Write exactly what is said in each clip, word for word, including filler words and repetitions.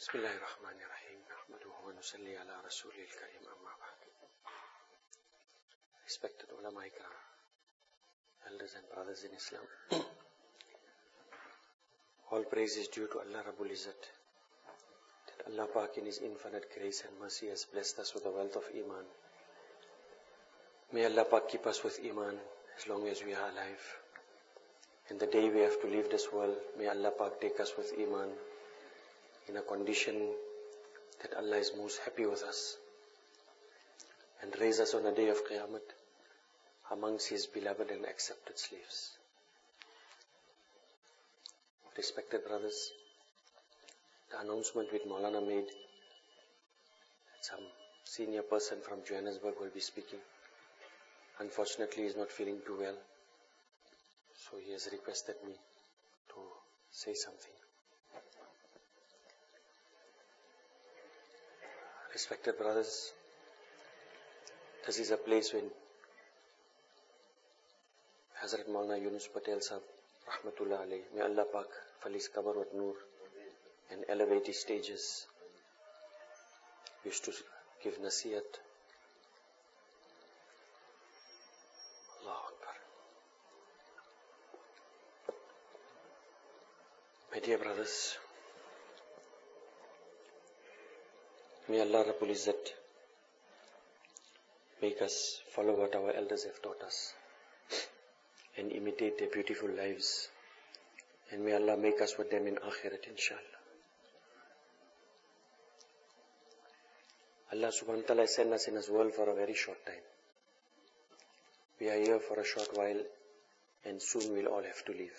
Bismillahirrahmanirrahim. Nahmaduhu wa nusalli ala rasulil karim, amma ba'd. Respected ulama ikram, elders and brothers in Islam, all praise is due to Allah Rabbul Izzat, that Allah Pak in His infinite grace and mercy has blessed us with the wealth of Iman. May Allah Pak keep us with Iman as long as we are alive. And the day we have to leave this world, may Allah Pak take us with Iman in a condition that Allah is most happy with us, and raise us on the day of Qiyamah amongst His beloved and accepted slaves. Respected brothers, the announcement which Maulana made that some senior person from Johannesburg will be speaking. Unfortunately, he is not feeling too well, so he has requested me to say something. Respected brothers, this is a place when Hazrat Maulana Yunus Patel Sahab, Rahmatullah alayhi, may Allah Pak fill his qabr with noor and elevate his stages, used to give nasiyat. Allahu Akbar. My dear brothers, may Allah Rabbul Izzat make us follow what our elders have taught us and imitate their beautiful lives, and may Allah make us with them in Akhirat, inshallah. Allah subhanahu wa ta'ala sent us in this world for a very short time. We are here for a short while, and soon we'll all have to leave.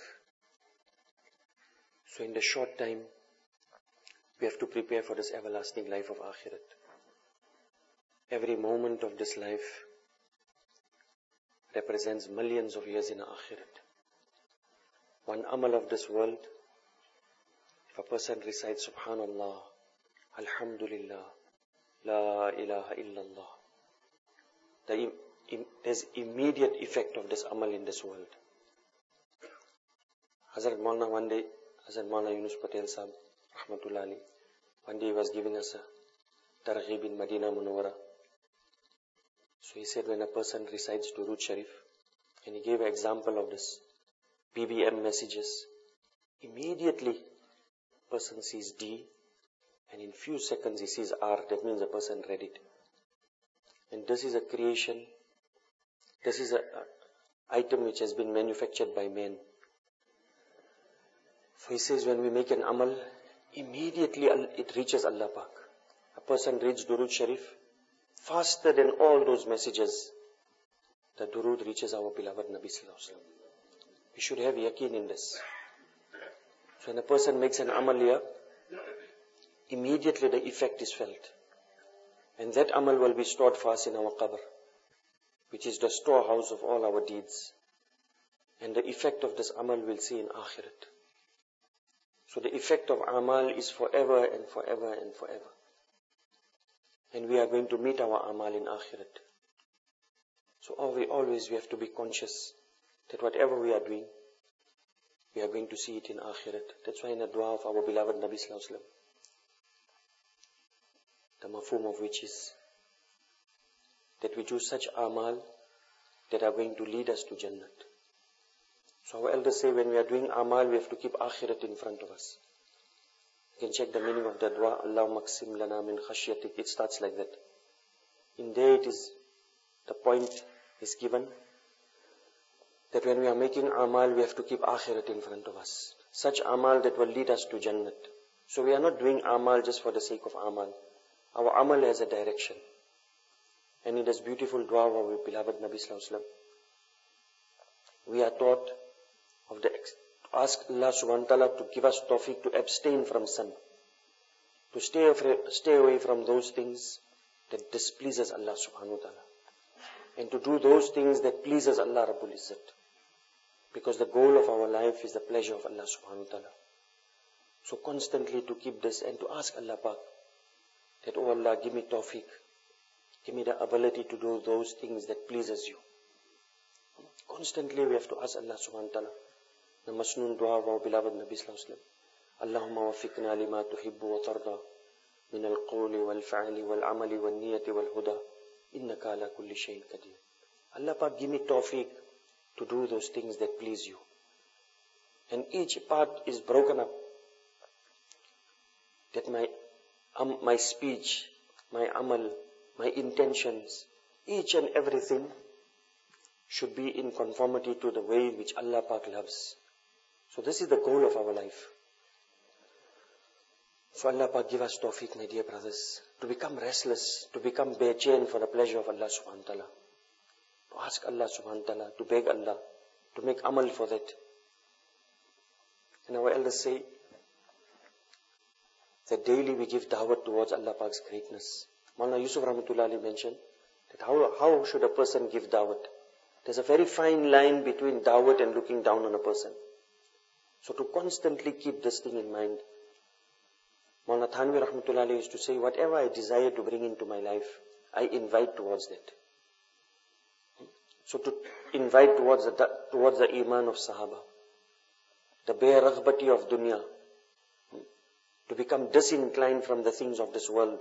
So in the short time, we have to prepare for this everlasting life of Akhirat. Every moment of this life represents millions of years in Akhirat. One amal of this world, if a person recites Subhanallah, Alhamdulillah, La ilaha illallah, the im- im- there's immediate effect of this amal in this world. Hazrat Maulana one day, Hazrat Maulana Yunus Patel Sahab, Rahmatullah alayhi, one day he was giving us a targheeb in Madinah Munawwara. So he said, when a person recites Durood Sharif, and he gave an example of this B B M messages, immediately person sees D, and in few seconds he sees R. That means the person read it. And this is a creation, this is an item which has been manufactured by men. So he says, when we make an amal, immediately it reaches Allah Pak. A person reads Durood Sharif, faster than all those messages, the Durood reaches our beloved Nabi Sallallahu Alaihi Wasallam. We should have yaqeen in this. So when a person makes an amal here, immediately the effect is felt. And that amal will be stored for us in our qabr, which is the storehouse of all our deeds. And the effect of this amal we'll see in Akhirat. So the effect of amal is forever and forever and forever. And we are going to meet our amal in Akhirat. So always, always we have to be conscious that whatever we are doing, we are going to see it in Akhirat. That's why in the dua of our beloved Nabi Sallallahu Alaihi Wasallam, the mafhum of which is that we do such amal that are going to lead us to Jannat. So our elders say when we are doing amal, we have to keep Akhirat in front of us. You can check the meaning of the dua, Allahumma qsim lana min khashyatik. It starts like that. In there it is, the point is given that when we are making amal, we have to keep Akhirat in front of us. Such amal that will lead us to Jannat. So we are not doing amal just for the sake of amal. Our amal has a direction. And in this beautiful dua of our beloved Nabi Sallallahu Alaihi Wasallam, we are taught of the to ask Allah subhanahu wa ta'ala to give us tawfiq to abstain from sin, to stay, afraid, stay away from those things that displeases Allah subhanahu wa ta'ala, and to do those things that pleases Allah Rabbul Izzat, because the goal of our life is the pleasure of Allah subhanahu wa ta'ala. So constantly to keep this and to ask Allah Pak that, oh Allah, give me tawfiq, give me the ability to do those things that pleases you. Constantly we have to ask Allah subhanahu wa ta'ala, the Masnoon dua of our beloved Nabi Sallallahu Alaihi Wasallam, Allahumma wafiqna lima tuhibbu wa tarda min al-qawli wal-fa'li wal-amali wal-niyati wal-huda innaka ala kulli shay'in qadir. Allah Pak, give me tawfiq to do those things that please you. And each part is broken up. That my um, my speech, my amal, my intentions, each and everything should be in conformity to the way which Allah Pak loves. So this is the goal of our life. So Allah Pak give us tawfiq, my dear brothers, to become restless, to become bechain for the pleasure of Allah subhanahu wa ta'ala. To ask Allah subhanahu wa ta'ala, to beg Allah, to make amal for that. And our elders say that daily we give da'wat towards Allah Pak's greatness. Maulana Yusuf Rahmatullah Ali mentioned that how, how should a person give da'wat? There's a very fine line between da'wat and looking down on a person. So to constantly keep this thing in mind, Maulana Thanvi Rahmatullah Ali used to say, whatever I desire to bring into my life, I invite towards that. So to invite towards the, towards the iman of Sahaba, the bare raghbati of dunya, to become disinclined from the things of this world.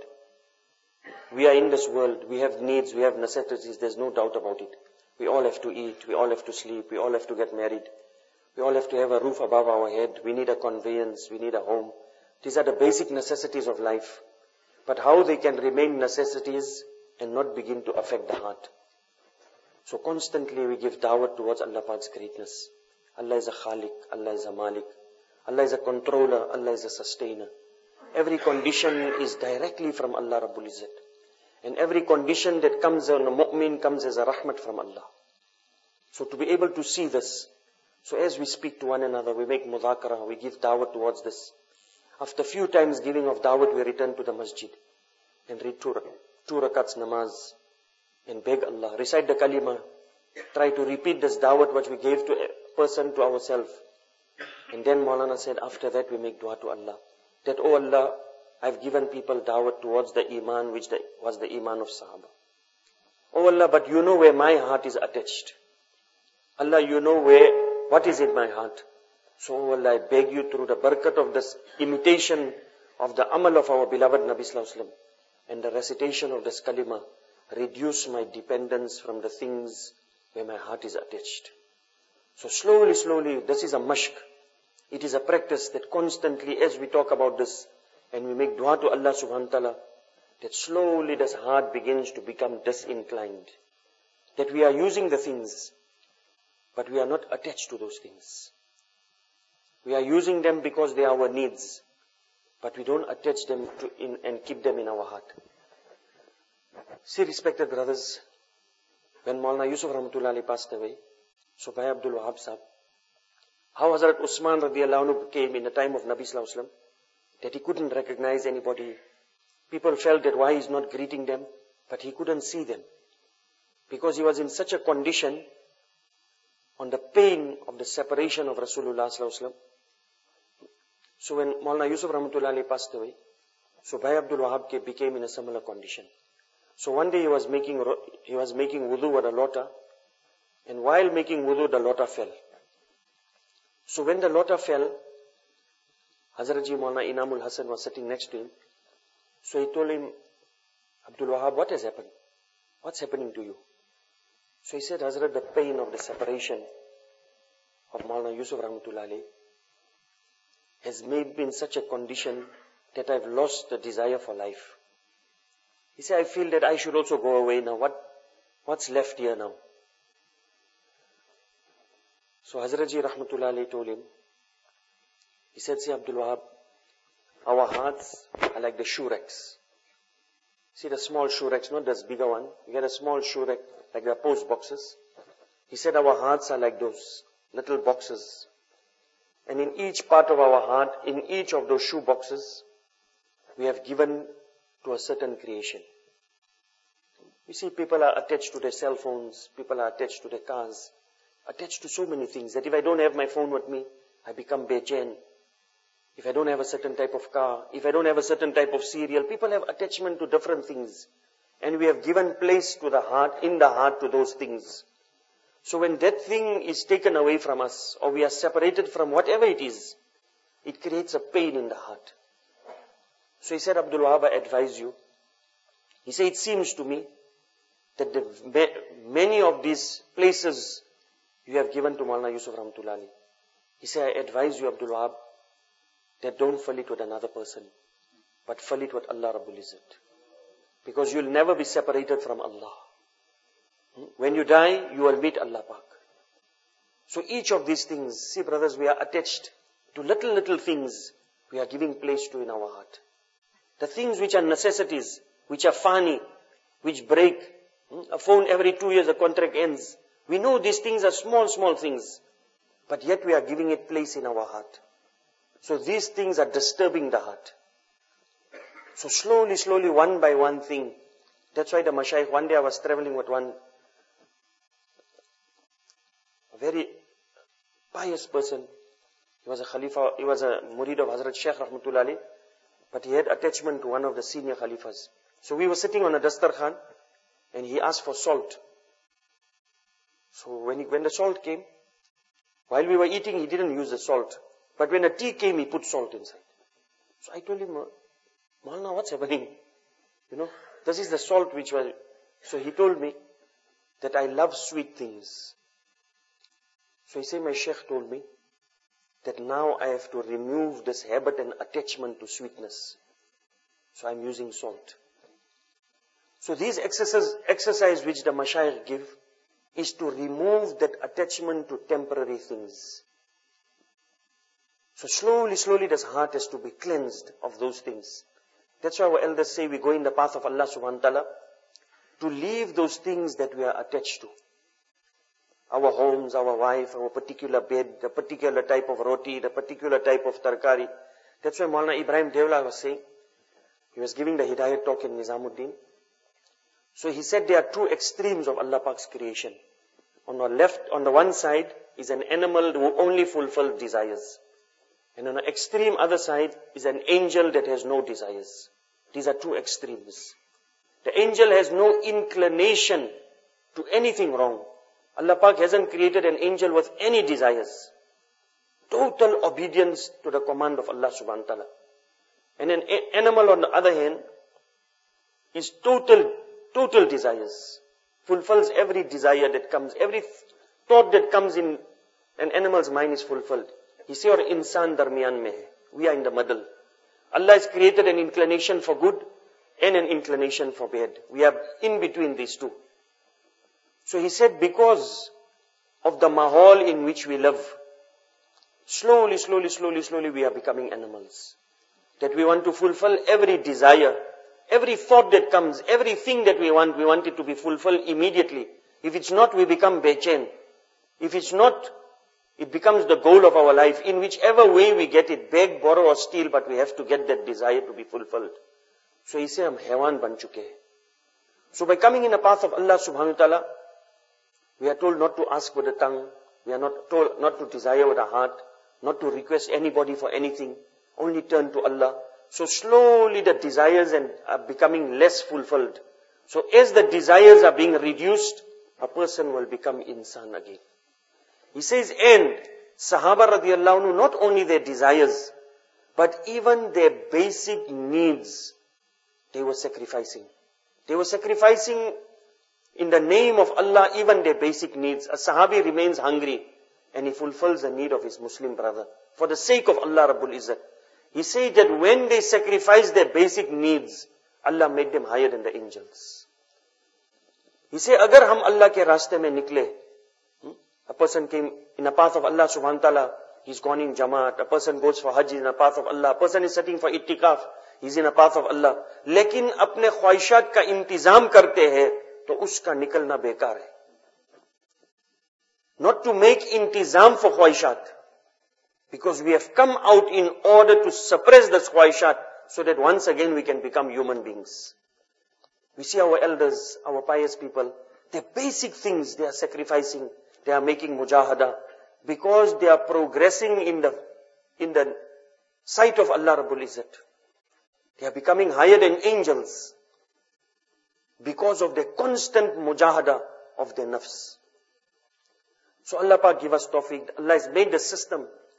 We are in this world, we have needs, we have necessities, there's no doubt about it. We all have to eat, we all have to sleep, we all have to get married, we all have to have a roof above our head, we need a conveyance, we need a home. These are the basic necessities of life. But how they can remain necessities and not begin to affect the heart. So constantly we give da'wat towards Allah Pak's greatness. Allah is a Khaliq, Allah is a Malik, Allah is a controller, Allah is a sustainer. Every condition is directly from Allah Rabbul Izzat. And every condition that comes on a mu'min comes as a rahmat from Allah. So to be able to see this, so as we speak to one another, we make mudhakara, we give da'wat towards this. After few times giving of da'wat, we return to the masjid and read two, two rakats namaz and beg Allah, recite the kalima, try to repeat this da'wat which we gave to a person, to ourselves. And then Maulana said, after that we make dua to Allah. That, oh Allah, I've given people da'wat towards the iman which the, was the iman of Sahaba. Oh Allah, but you know where my heart is attached. Allah, you know where, what is in my heart. So, oh Allah, I beg you through the barakat of this imitation of the amal of our beloved Nabi Sallallahu Alaihi Wasallam and the recitation of this kalima, reduce my dependence from the things where my heart is attached. So slowly, slowly, this is a mashq. It is a practice that constantly, as we talk about this, and we make dua to Allah subhanahu wa ta'ala, that slowly this heart begins to become disinclined. That we are using the things, but we are not attached to those things. We are using them because they are our needs, but we don't attach them to in, and keep them in our heart. See, respected brothers, when Maulana Yusuf Rahmatullah Ali passed away, so Bhai Abdul Wahab Sahab, how Hazrat Usman radiallahu anhu came in the time of Nabi Sallallahu Alaihi Wasallam, that he couldn't recognize anybody. People felt that why he's not greeting them, but he couldn't see them. Because he was in such a condition on the pain of the separation of Rasulullah Sallallahu Alaihi Wasallam. So when Maulana Yusuf Rahmatullah Ali passed away, so Bhai Abdul Wahab became in a similar condition. So one day he was making, he was making wudu with a lota, and while making wudu, the lota fell. So when the lota fell, Hazrat Ji Maulana Inamul Hasan was sitting next to him. So he told him, Abdul Wahab, what has happened? What's happening to you? So he said, Hazrat, the pain of the separation of Maulana Yusuf Rahmatullah Ali has made me in such a condition that I've lost the desire for life. He said, I feel that I should also go away now. What, what's left here now? So Hazrat Ji Rahmatullah Ali told him, he said, see Abdul Wahab, our hearts are like the shoe racks. See the small shoe racks, not this bigger one. You get a small shoe rack, like the post boxes. He said, our hearts are like those little boxes. And in each part of our heart, in each of those shoe boxes, we have given to a certain creation. You see, people are attached to their cell phones, people are attached to their cars, attached to so many things that if I don't have my phone with me, I become bechain. If I don't have a certain type of car, if I don't have a certain type of cereal, people have attachment to different things. And we have given place to the heart, in the heart to those things. So when that thing is taken away from us, or we are separated from whatever it is, It creates a pain in the heart. So he said, Abdul Wahab, I advise you. He said, it seems to me that the, many of these places you have given to Maulana Yusuf Rahmatullah Ali. He said, I advise you, Abdul Wahab, that don't fill it with another person, but fill it with Allah Rabbul Izzat. Because you'll never be separated from Allah. When you die, you will meet Allah Pak. So each of these things, see brothers, we are attached to little, little things we are giving place to in our heart. The things which are necessities, which are fani, which break. A phone every two years, the contract ends. We know these things are small, small things. But yet we are giving it place in our heart. So these things are disturbing the heart. So slowly, slowly, one by one thing. That's why the Mashaykh, one day I was traveling with one a very pious person. He was a Khalifa, he was a Murid of Hazrat Shaykh Rahmatullah Ali, but he had attachment to one of the senior Khalifas. So we were sitting on a Dastarkhan, and he asked for salt. So when, he, when the salt came, while we were eating, he didn't use the salt. But when the tea came, he put salt inside. So I told him, Maulana, what's happening? You know, this is the salt which was... So he told me that I love sweet things. So he said, my Sheikh told me that now I have to remove this habit and attachment to sweetness. So I'm using salt. So these exercises, exercise which the Mashayikh give is to remove that attachment to temporary things. So slowly, slowly this heart has to be cleansed of those things. That's why our elders say we go in the path of Allah subhanahu wa ta'ala to leave those things that we are attached to. Our homes, our wife, our particular bed, the particular type of roti, the particular type of tarkari. That's why Maulana Ibrahim Devla was saying, he was giving the Hidayat talk in Nizamuddin. So he said there are two extremes of Allah Pak's creation. On the left, on the one side is an animal who only fulfills desires. And on the extreme other side is an angel that has no desires. These are two extremes. The angel has no inclination to anything wrong. Allah Pak hasn't created an angel with any desires. Total obedience to the command of Allah subhanahu wa ta'ala. And an a- animal on the other hand is total, total desires. Fulfills every desire that comes, every th- thought that comes in an animal's mind is fulfilled. He says, or insan darmiyan mein hai. We are in the middle. Allah has created an inclination for good and an inclination for bad. We are in between these two. So he said, because of the mahal in which we live, slowly, slowly, slowly, slowly we are becoming animals. That we want to fulfill every desire, every thought that comes, everything that we want, we want it to be fulfilled immediately. If it's not, we become bechain. If it's not, it becomes the goal of our life. In whichever way we get it, beg, borrow or steal, but we have to get that desire to be fulfilled. So he said, hum haiwan ban chuke hai. So by coming in the path of Allah subhanahu wa ta'ala, we are told not to ask with the tongue. We are not told not to desire with the heart, not to request anybody for anything. Only turn to Allah. So slowly the desires and are becoming less fulfilled. So as the desires are being reduced, a person will become insan again. He says, and Sahaba radiallahu anhu, not only their desires, but even their basic needs, they were sacrificing. They were sacrificing in the name of Allah, even their basic needs. A Sahabi remains hungry and he fulfills the need of his Muslim brother. For the sake of Allah Rabbul Izzat. He said that when they sacrificed their basic needs, Allah made them higher than the angels. He said, agar hum Allah ke raste mein nikle, a person came in the path of Allah subhanahu wa ta'ala, he's gone in Jamaat, a person goes for Hajj in the path of Allah, a person is sitting for Ittikaf, he's in the path of Allah. Lekin apne khwahishat ka intizam karte hai, to uska nikalna bekar hai. Not to make intizam for khwahishat. Because we have come out in order to suppress the khwahishat, so that once again we can become human beings. We see our elders, our pious people, their basic things they are sacrificing, they are making mujahada, because they are progressing in the, in the sight of Allah Rabbul Izzat. They are becoming higher than angels, because of the constant mujahada of their nafs. So Allah Pak give us tawfiq. Allah has made the system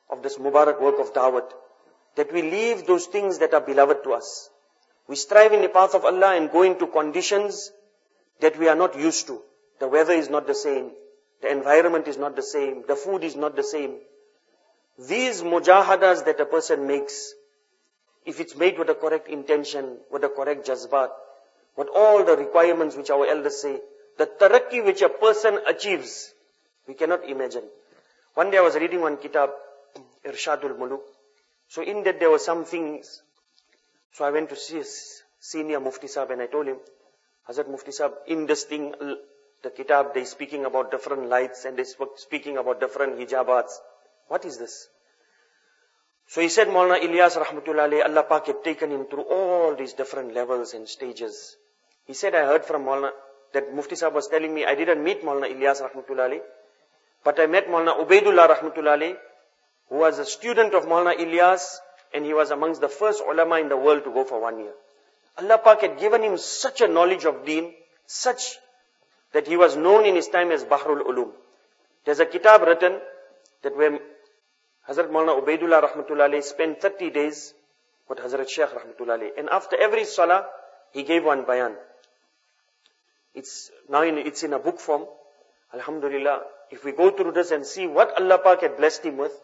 of this Mubarak work of Dawat, that we leave those things that are beloved to us. We strive in the path of Allah and go into conditions that we are not used to. The weather is not the same. The environment is not the same. The food is not the same. These mujahadas that a person makes, if it's made with the correct intention, with the correct jazbat, with all the requirements which our elders say, the tarakki which a person achieves, we cannot imagine. One day I was reading one kitab, Irshadul Muluk. So in that there were some things. So I went to see a senior Mufti Sahib and I told him, Hazrat Mufti Sahib, in this thing, the kitab, they speaking about different lights and they speaking about different hijabats. What is this? So he said, Maulana Ilyas Rahmatullah alayhi, Allah Pak had taken him through all these different levels and stages. He said, I heard from Maulana, that Mufti Sahib was telling me, I didn't meet Maulana Ilyas Rahmatullah alayhi, but I met Maulana Ubaidullah Rahmatullah alayhi, who was a student of Maulana Ilyas, and he was amongst the first ulama in the world to go for one year. Allah Pak had given him such a knowledge of deen, such that he was known in his time as Bahrul Ulum. There's a kitab written that where Hazrat Maulana Ubaidullah Rahmatullah alayhi spent thirty days with Hazrat Shaykh Rahmatullah alayhi. And after every salah, he gave one bayan. It's now in, it's in a book form. Alhamdulillah, if we go through this and see what Allah Pak had blessed him with,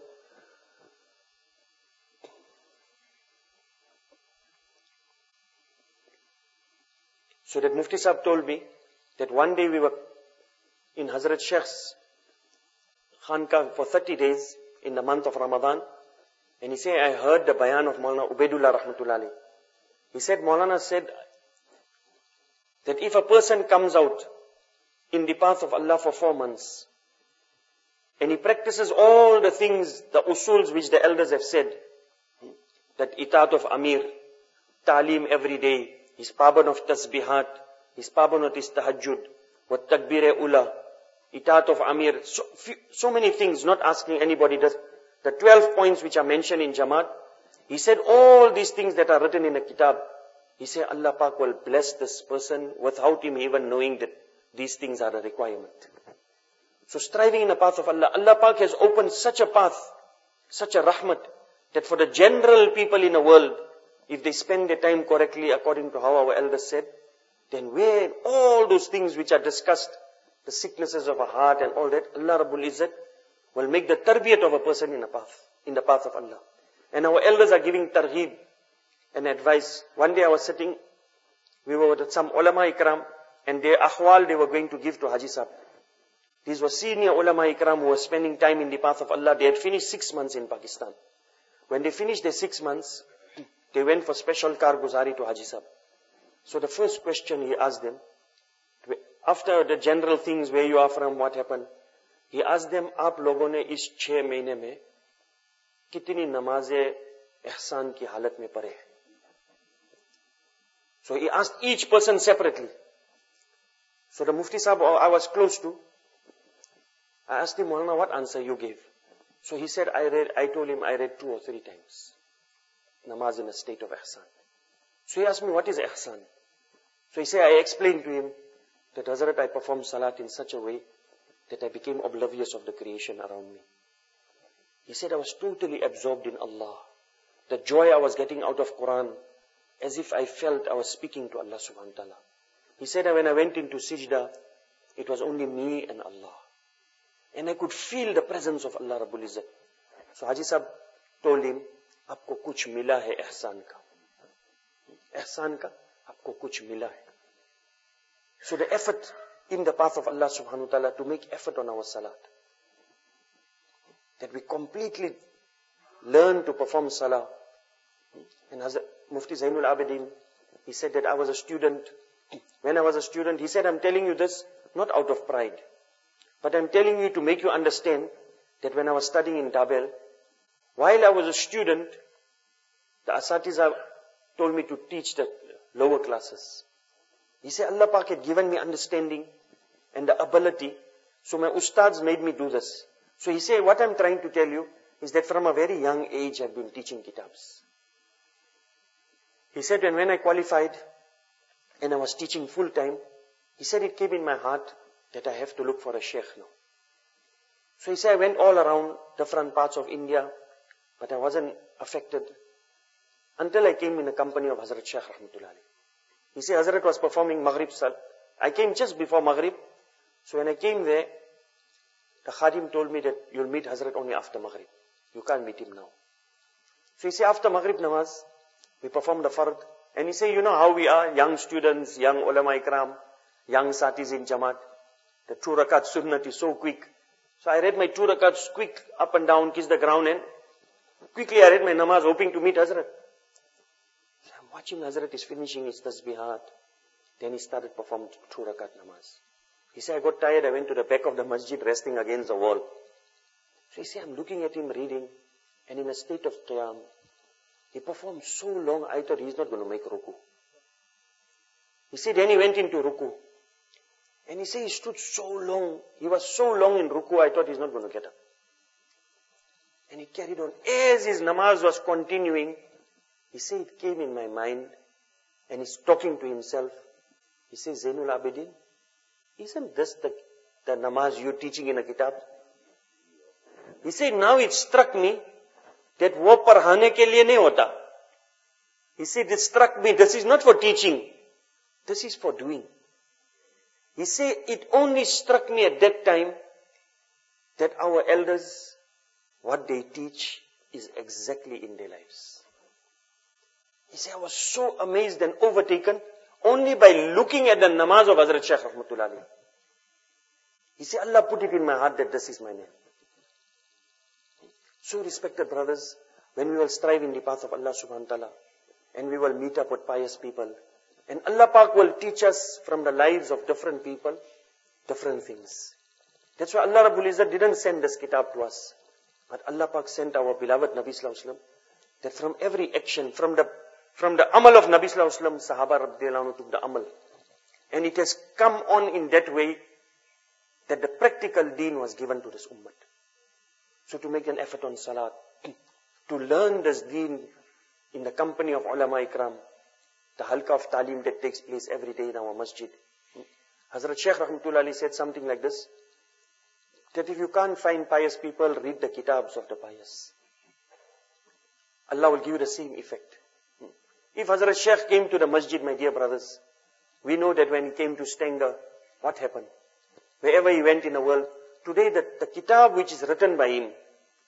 so that Mufti Sahib told me that one day we were in Hazrat Shaykh's Khanka for thirty days in the month of Ramadan, and he said, I heard the bayan of Maulana Ubaidullah Rahmatullah alayhi. He said, Maulana said that if a person comes out in the path of Allah for four months, and he practices all the things, the usuls which the elders have said, that itaat of Amir, ta'aleem every day, his paban of tasbihat, his paban of his tahajjud, what takbir ula, itaat of Amir, so, so many things, not asking anybody. The, the twelve points which are mentioned in Jamaat, he said all these things that are written in a kitab, he said Allah Pak will bless this person without him even knowing that these things are a requirement. So striving in the path of Allah, Allah Pak has opened such a path, such a rahmat, that for the general people in the world, if they spend their time correctly according to how our elders said, then where all those things which are discussed, the sicknesses of a heart and all that, Allah Rabbul Izzat will make the tarbiyat of a person in a path, in the path of Allah. And our elders are giving targheeb and advice. One day I was sitting, we were with some ulama ikram, and their ahwal they were going to give to Haji Sahib. These were senior ulama ikram who were spending time in the path of Allah. They had finished six months in Pakistan. When they finished their six months, they went for special karguzari to Haji Sahib. So the first question he asked them, after the general things, where you are from, what happened, he asked them, आप लोगों ने इस छह महीने में कितनी नमाज़ें ihsan की हालत में पढ़े? So he asked each person separately. So the Mufti Sahib I was close to, I asked him, Maulana, what answer you gave? So he said, I read, I told him I read two or three times namaz in a state of ihsan. So he asked me, what is ihsan? So he said, I explained to him that Hazrat, I performed salat in such a way that I became oblivious of the creation around me. He said, I was totally absorbed in Allah. The joy I was getting out of Quran, as if I felt I was speaking to Allah subhanahu wa ta'ala. He said, when I went into Sijda, it was only me and Allah. And I could feel the presence of Allah Rabbul Izzat. So Haji Sahib told him, Aapko kuch mila hai ihsan ka. Ihsan ka, aapko kuch mila hai. So the effort in the path of Allah subhanahu wa ta'ala to make effort on our salat. That we completely learn to perform salah. And Hazrat Mufti Zainul Abidin, he said that I was a student. When I was a student, he said, I'm telling you this not out of pride, but I'm telling you to make you understand that when I was studying in Dabel, while I was a student, the Asatiza told me to teach the lower classes. He said, Allah Pak had given me understanding and the ability, so my ustads made me do this. So he said, what I'm trying to tell you is that from a very young age I've been teaching kitabs. He said, and when I qualified and I was teaching full time, he said it came in my heart that I have to look for a sheikh now. So he said, I went all around different parts of India But I wasn't affected until I came in the company of Hazrat Shaykh Rahmatullah Alayhi. He said Hazrat was performing Maghrib Salat. I came just before Maghrib. So when I came there, the Khadim told me that you'll meet Hazrat only after Maghrib. You can't meet him now. So he said after Maghrib Namaz, we performed the Fard. And he said, you know how we are, young students, young ulama ikram, young satis in Jamaat. The two rakat sunnat is so quick. So I read my two rakats quick, up and down, kiss the ground, and quickly I read my namaz, hoping to meet Hazrat. So I'm watching Hazrat is finishing his tasbihat. Then he started performing two rakat namaz. He said, I got tired, I went to the back of the masjid, resting against the wall. So he said, I'm looking at him reading, and in a state of qiyam, he performed so long, I thought he's not going to make ruku. He said, then he went into ruku. And he said he stood so long, he was so long in ruku, I thought he's not going to get up. And he carried on. As his namaz was continuing, he said it came in my mind, and he's talking to himself. He says, Zainul Abidin, isn't this the, the namaz you're teaching in a kitab? He said, now it struck me that wo parhane ke liye nahi hota. He said, it struck me, this is not for teaching. This is for doing. He said, it only struck me at that time that our elders, what they teach is exactly in their lives. He said, I was so amazed and overtaken only by looking at the namaz of Hazrat Shaykh Rahmatullah Alayhi. He said, Allah put it in my heart that this is my name. So respected brothers, when we will strive in the path of Allah subhanahu wa ta'ala, and we will meet up with pious people, and Allah Pak will teach us from the lives of different people, different things. That's why Allah Rabbul Izzat didn't send this kitab to us. But Allah Pak sent our beloved Nabi Sallallahu Alaihi Wasallam, that from every action, from the from the amal of Nabi Sallallahu Alaihi Wasallam, Sahaba Radhiyallahu Anhu took the amal. And it has come on in that way that the practical deen was given to this ummah. So to make an effort on salat, to learn this deen in the company of ulama ikram, the halqa of talim that takes place every day in our masjid. Hazrat Shaykh Rahmatullah Alayhi said something like this, that if you can't find pious people, read the kitabs of the pious. Allah will give you the same effect. If Hazrat Shaykh came to the masjid, my dear brothers, we know that when he came to Stanger, what happened? Wherever he went in the world, today the, the kitab which is written by him,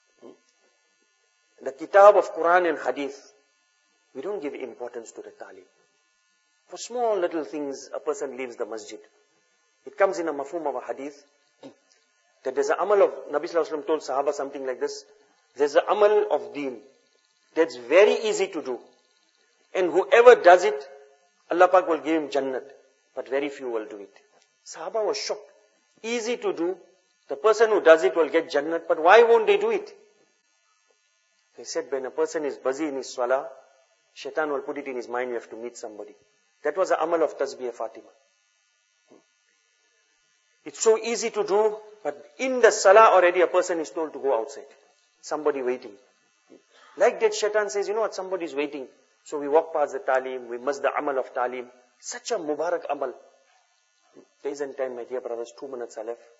the kitab of Quran and Hadith, we don't give importance to the talim. For small little things, a person leaves the masjid. It comes in a mafhum of a hadith, that there's an amal of, Nabi Sallallahu Alaihi Wasallam told Sahaba something like this, there's an amal of deen, that's very easy to do. And whoever does it, Allah Pak will give him Jannat, but very few will do it. Sahaba was shocked. Easy to do, the person who does it will get Jannat, but why won't they do it? They said when a person is busy in his salah, Shaitan will put it in his mind, you have to meet somebody. That was the amal of Tasbih Fatima. It's so easy to do, but in the salah already a person is told to go outside. Somebody waiting. Like that Shaitan says, you know what, somebody is waiting. So we walk past the talim, we must the amal of talim. Such a Mubarak amal. There isn't time, my dear brothers, two minutes are left.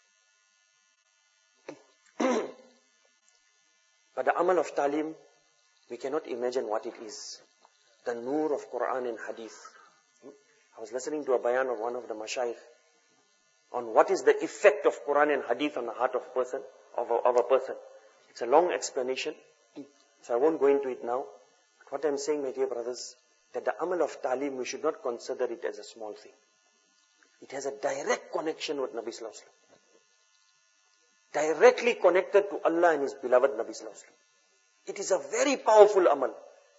But the amal of talim, we cannot imagine what it is. The nur of Quran and Hadith. I was listening to a bayan of one of the mashayikh on what is the effect of Quran and Hadith on the heart of person, of a, of a person. It's a long explanation, so I won't go into it now. But what I'm saying, my dear brothers, that the amal of talim, we should not consider it as a small thing. It has a direct connection with Nabi Sallallahu Alaihi Wasallam. Directly connected to Allah and His beloved Nabi Sallallahu Alaihi Wasallam. It is a very powerful amal.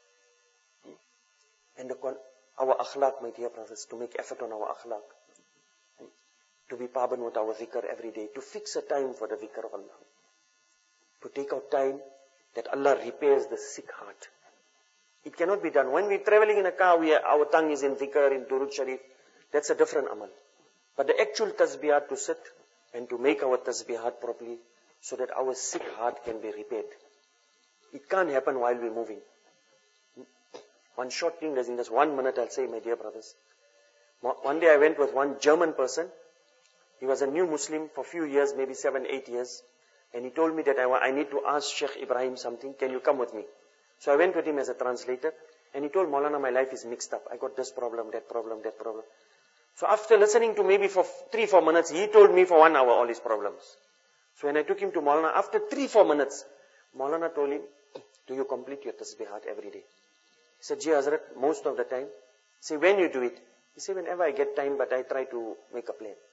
And the, our akhlaq, my dear brothers, to make effort on our akhlaq. To be paban with our dhikr every day. To fix a time for the dhikr of Allah. To take out time that Allah repairs the sick heart. It cannot be done. When we're traveling in a car, we are, our tongue is in dhikr, in Durud Sharif. That's a different amal. But the actual tasbihat, to sit and to make our tasbihat properly so that our sick heart can be repaired. It can't happen while we're moving. One short thing, in just one minute I'll say, my dear brothers. One day I went with one German person. He was a new Muslim for a few years, maybe seven, eight years. And he told me that I, wa- I need to ask Sheikh Ibrahim something. Can you come with me? So I went with him as a translator. And he told Maulana, my life is mixed up. I got this problem, that problem, that problem. So after listening to maybe for three, four minutes, he told me for one hour all his problems. So when I took him to Maulana, after three, four minutes, Maulana told him, do you complete your tasbihat every day? He said, Ji Hazrat, most of the time. He said, when you do it? He said, whenever I get time, but I try to make a plan.